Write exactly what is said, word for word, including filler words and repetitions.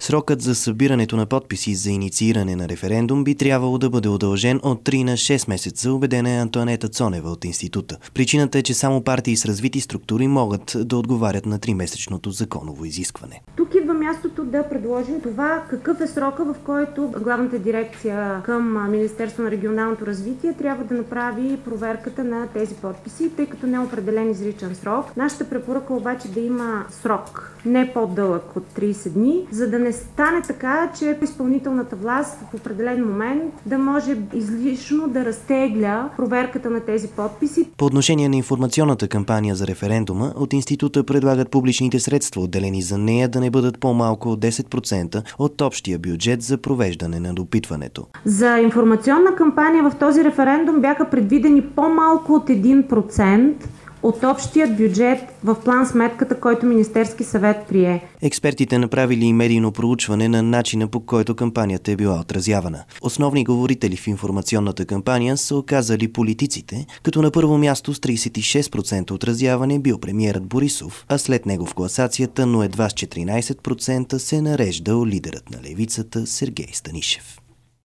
Срокът за събирането на подписи за иницииране на референдум би трябвало да бъде удължен от три на шест месеца, убедена е Антоанета Цонева от института. Причината е, че само партии с развити структури могат да отговарят на тримесечното законово изискване. Тук идва мястото да предложим това какъв е срока, в който главната дирекция към Министерство на регионалното развитие трябва да направи проверката на тези подписи, тъй като не е определен изричен срок. Нашата препоръка обаче да има срок не по-дълъг от трийсет дни, за да не стане така, че изпълнителната власт в определен момент да може излишно да разтегля проверката на тези подписи. По отношение на информационната кампания за референдума, от института предлагат публичните средства, отделени за нея, да не бъдат по-малко от десет процента от общия бюджет за провеждане на допитването. За информационна кампания в този референдум бяха предвидени по-малко от един процент от общия бюджет в план-сметката, който Министерски съвет прие. Експертите направили и медийно проучване на начина, по който кампанията е била отразявана. Основни говорители в информационната кампания са оказали политиците, като на първо място с трийсет и шест процента отразяване бил премиерът Борисов, а след него в класацията, но едва с четиринайсет процента се нареждал лидерът на левицата Сергей Станишев.